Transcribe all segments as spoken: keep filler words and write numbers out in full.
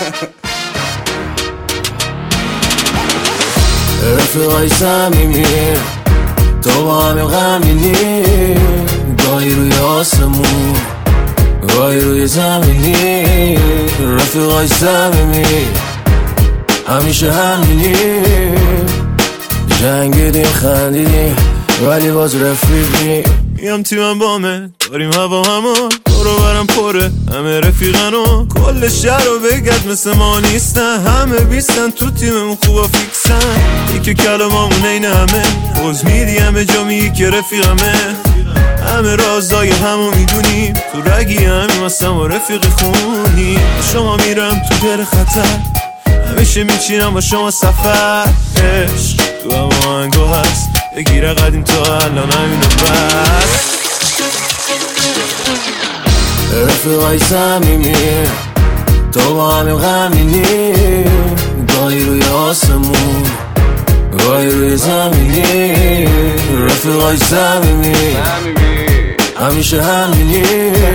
رفیقای صمیمی تو با همین غمینی، گاهی روی آسمون گاهی روی زمینی. رفیقای صمیمی همیشه همینی، جنگیدیم خندیدیم ولی باز رفیقی. میم تیمم بامه داریم هوا همون، دورو برم پره همه رفیقنو، کل شهر رو بگرد مثل ما نیستن، همه بیستن تو تیممون خوبا فیکسن. یکی کلمامون این همه خوز میدی همه جا میگی که رفیقمه، همه رازای همو میدونیم تو رگی همیم هستم و رفیق خونی. شما میرم تو در خطر همیشه میچینم با شما سفر، عشق تو همه آهنگو هست بگیره قدیم تا الان همینو بس. رفیقای صمیمی تو با همین غمینی، گاهی روی آسمون گاهی روی زمینی. رفیقای صمیمی همیشه همینی،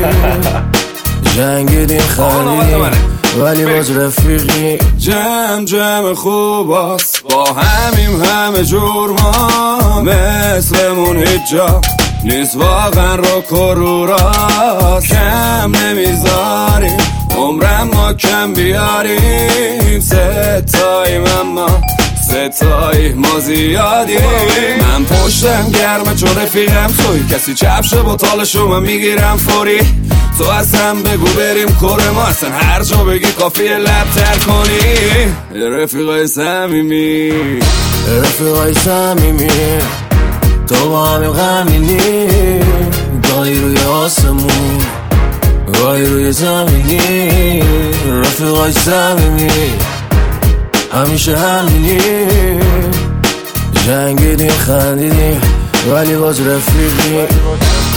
جنگیدیم خندیدیم ولی باز رفیقی. جمع جمع خوب است با همیم همه جور، ما مثلمون هیچ جا نیست واقعا رو کروراست، کم نمیذاریم عمرم ما کم بیاریم، ستاییم اما ستایی ما زیادیم. من پشتم گرمه چون رفیقم توی، کسی چپشه با تالشو من میگیرم فوری. تو اصلا بگو بریم کره ما، اصلا هر جا بگی کافیه لب تر کنی. رفیقای صمیمی رفیقای صمیمی تو با همین غمینی، گاهی روی آسمون گاهی روی زمینی. رفیقای صمیمی همیشه همینی، جنگیدیم خندیدیم ولی باز رفیقی.